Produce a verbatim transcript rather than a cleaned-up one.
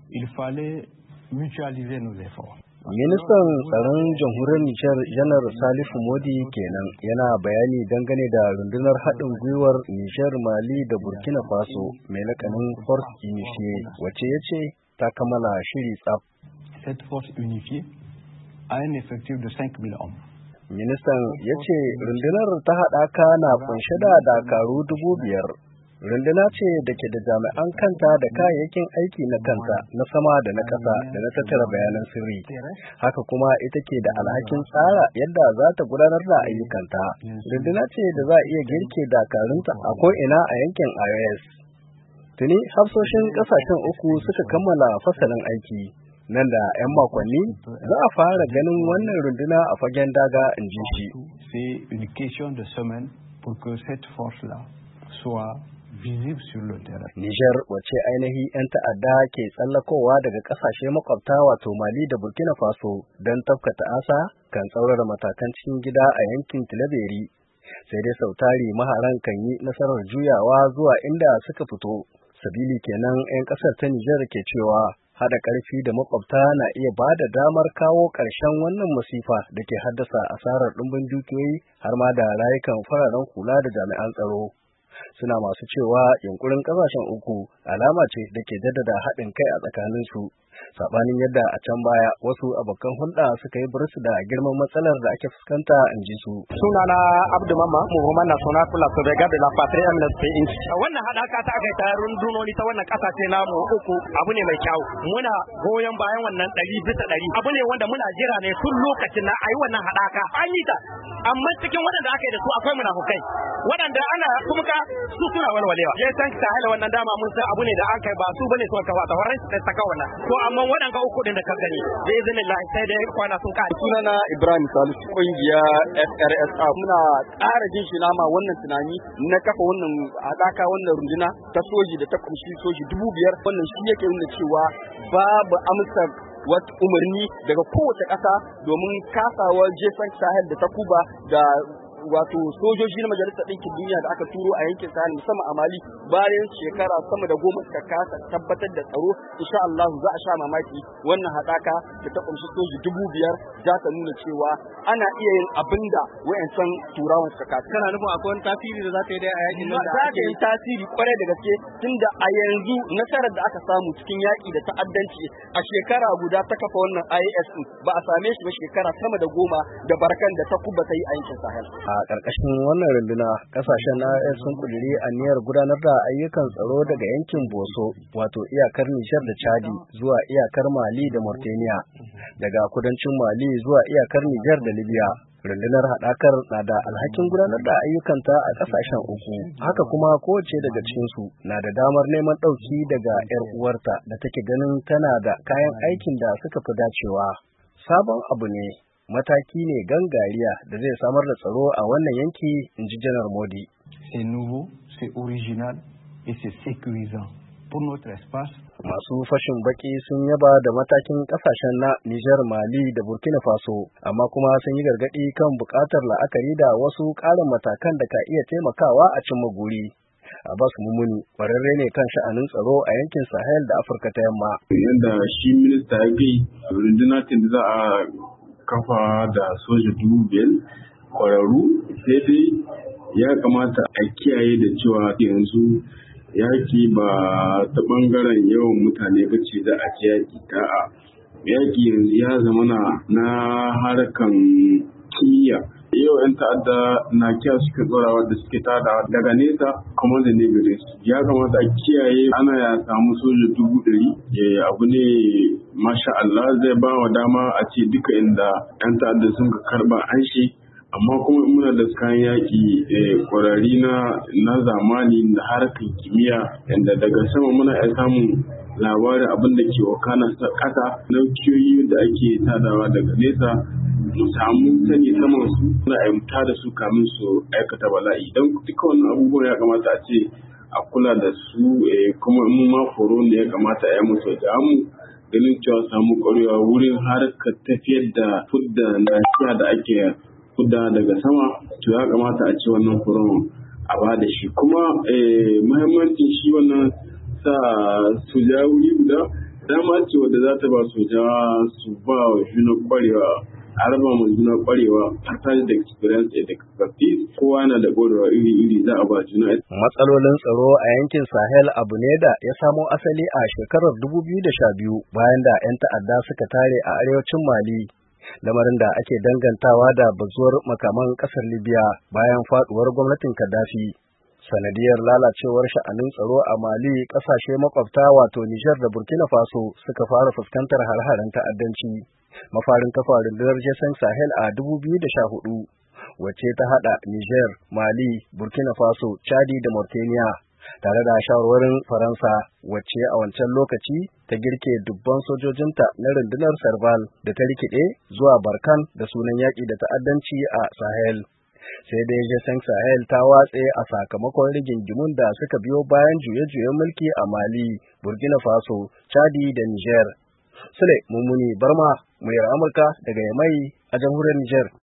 Il fallait mutualiser nos efforts. Ministan tsaron jamhuriyar Nijar Janar Salifu Modi kenan yana bayani dangane da rundunar haɗin gwiwar Nijar, Mali da Burkina Faso mai lakanin Force Unifiée wacce ya ce ta kammala shiri tsaf. Cette force unifiée a un effectif de cinq mille hommes. Ministan ya ce rundunar ta haɗaka na kunshe da dakaru dubu biyar. Runduna ce da ke da jami'an kanta da kayayyakin aiki na kanta na sama da na ƙasa da na tattara bayanan sirri. Haka kuma ita ke da alhakin tsara yadda za ta gudanar da ayyukanta. Runduna ce da za a iya girke dakarunta a ko'ina a yankin I O S. Tuni hafsoshin ƙasashen uku suka kammala fasalin aiki. Nan da 'yan makonni za a fara ganin wannan runduna a fagen daga, in ji shi. C'est une question de semaine pour que cette force-là soit visible sur le terrain. Niger wace ainihi 'yan ta'adda ke tsallakowa daga kasashe makwabta wato Mali da Burkina Faso don tafkata asa kan tsaurara matakan cikin gida a yankin Tilaberi. Sai dai sautari maharan kan yi nasarar juyawa zuwa inda suka fito. Sabili kenan 'yan kasar ta Niger ke cewa hada karfi da makwabta na iya ba da damar kawo ƙarshen wannan masifa da ke haddasa asarar ɗumbin dukiyoyi har ma da rayukan fararen hula da jami'an tsaro. Suna masu cewa yunkurin kasashen uku alama ce da ke jaddada haɗin kai a tsakaninsu, saɓanin yadda a can baya wasu abokan hulɗa suka yi bursu da girman matsalar da ake fuskanta, in ji su. Sunana Abdu Mamma, Muhammad National Kula Sobega de la Patrie Amnesty Inc. Wannan haɗaka ta aka yi ta rundunoni ta wannan ƙasashe namu uku abu ne mai kyau. Muna goyon bayan wannan ɗari bisa ɗari. Abu ne wanda muna jira ne tun lokacin na a yi wannan haɗaka. An yi ta, amma cikin waɗanda aka yi da su akwai munafukai. Waɗanda ana kuma ka su suna walwalewa. Je san ta hala wannan dama mun san abu ne da aka yi ba su bane suka kawo ta horon da ta kawo wannan. To amma waɗanda uku din da ka gani da izinin Allah sai dai kwana sun kare. Sunana Ibrahim Salisu, kungiya F R S A. Muna ƙara jin shi nama wannan tunani na kafa wannan haɗaka wannan runduna ta soji da ta kumshi soji dubu biyar. Wannan shi yake nuna cewa babu amsa wata umarni daga kowace ƙasa domin kasawar jesan Sahel da ta Kuba da wato sojoji na majalisar ɗinkin duniya da aka turo a yankin Sahel musamman a Mali bayan shekara sama da goma suka kasa tabbatar da tsaro. Insha Allah za a sha mamaki wannan haɗaka da ta ƙunshi soji dubu biyar za ta nuna cewa ana iya yin abin da wayancan turawan suka kasa. Kana nufin akwai wani tasiri da za ta yi dai a yakin nan da ake yi? Za ta yi tasiri kwarai da gaske tunda a yanzu nasarar da aka samu cikin yaƙi da ta'addanci a shekara guda ta kafa wannan I A S ba a same shi ba shekara sama da goma da barkan da ta Kuba ta yi a yankin Sahel. A ƙarƙashin wannan runduna ƙasashen na I O S sun ƙudiri aniyar gudanar da ayyukan tsaro daga yankin Boso wato iyakar Nijar da Chadi zuwa iyakar Mali da Mauritania, daga kudancin Mali zuwa iyakar Nijar da Libya. Rundunar haɗakar na da alhakin gudanar da ayyukanta a ƙasashen uku. Haka kuma kowace daga cikinsu na da damar neman ɗauki daga 'yar uwarta da take ganin tana da kayan aikin da suka fi dacewa. Sabon abu ne, mataki ne gangariya da zai samar da tsaro a wannan yanki, in ji Janar Modi. C'est nouveau, c'est original et c'est sécurisant pour notre espace. Masu fashin baki sun yaba da matakin kasashen na Nijar, Mali da Burkina Faso, amma kuma sun yi gargadi kan buƙatar la'akari da wasu ƙarin matakan da ka iya taimakawa a cimma guri. Abbas Mumuni ƙwararre ne kan sha'anin tsaro a yankin Sahel da Afirka ta Yamma. Yadda shi minista ya gai rundunar da za a kafa da soja dubu biyar ƙwararru, sai dai ya kamata a kiyaye da cewa yanzu yaki ba ta ɓangaren yawan mutane ba ce za a ci yaki ta'a. Yaki yanzu ya zama na na harkan kimiyya. Yau 'yan ta'adda na kiya suke tsorawa da suke tada daga nesa kuma da ne gare su. Ya kamata a kiyaye ana ya samu soja dubu ɗari. Abu ne masha Allah zai ba wa dama a ce duka inda 'yan ta'adda sun ka karɓa an shi. Amma kuma muna da kayan yaƙi ƙwararri na na zamani da harkar kimiyya yadda daga sama muna iya samun labarin abin da ke wakana ƙasa naukiyoyi da ake tadawa daga nesa mu samu sani saman su muna aimta da su kamin su aikata bala'i don duka wannan abubuwan ya kamata a ce a kula da su kuma mu ma horo ne ya kamata a yi musu da mu ganin cewa samu ƙwarewa wurin harkar tafiyar da fudda lafiya da ake da daga sama, to ya kamata a ci wannan furon a ba da shi kuma muhimmancin shi wannan sa su ja wuri guda dama ce wadda za ta ba sojawa su ba wa juna kwarewa a raba mu juna kwarewa partage da experience da expertise kowa na da godewa iri-iri za a ba juna. Matsalolin tsaro a yankin Sahel abu ne da ya samo asali a shekarar dubu biyu da sha biyu bayan da 'yan ta'adda suka tare a arewacin Mali. Lamarin da ake dangantawa da bazuwar makaman ƙasar Libya bayan faduwar gwamnatin Gaddafi. Sanadiyar lalacewar sha'anin tsaro a Mali, ƙasashe makwabta wato Nijar da Burkina Faso suka fara fuskantar har-haren ta'addanci. Mafarin kafa rundunar Jason Sahel a dubu biyu da sha hudu, wacce ta haɗa Nijar, Mali, Burkina Faso, Chadi da Mauritania, tare da shawarwarin Faransa, wacce a wancan lokaci ta girke dubban sojojinta na rundunar Serval da ta rikide zuwa Barkan da sunan yaƙi da ta'addanci a Sahel. Sai dai Jason Sahel ta watse a sakamakon rigingimun da suka biyo bayan juye-juyen mulki a Mali, Burkina Faso, Chadi da Niger. Sule Mummuni Barma, muryar Amurka daga Yamai a jamhuriyar Niger.